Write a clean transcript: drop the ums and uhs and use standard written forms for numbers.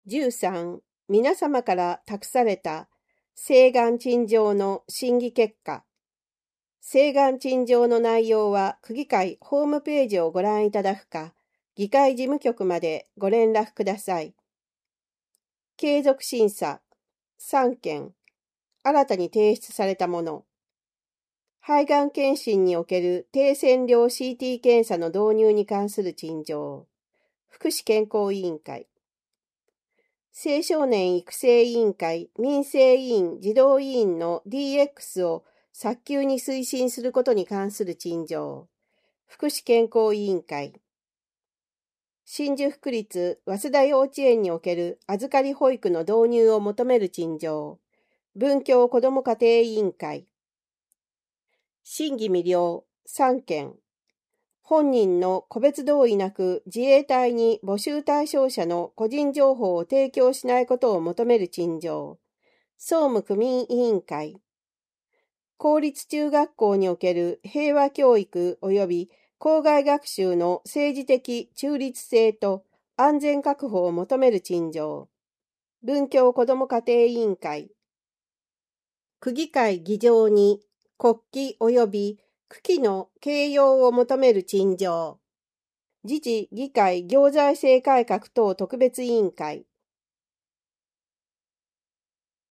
13、皆様から託された請願陳情の審議結果。請願陳情の内容は区議会ホームページをご覧いただくか、議会事務局までご連絡ください。継続審査3件、新たに提出されたもの。肺がん検診における低線量 CT 検査の導入に関する陳情。福祉健康委員会。青少年育成委員会民生委員児童委員の DX を早急に推進することに関する陳情。福祉健康委員会。新宿区立早稲田幼稚園における預かり保育の導入を求める陳情。文教子ども家庭委員会。審議未了3件。本人の個別同意なく自衛隊に募集対象者の個人情報を提供しないことを求める陳情。総務区民委員会。公立中学校における平和教育及び校外学習の政治的中立性と安全確保を求める陳情。文教子ども家庭委員会。区議会議場に国旗及び区旗の掲揚を求める陳情。自治議会行財政改革等特別委員会。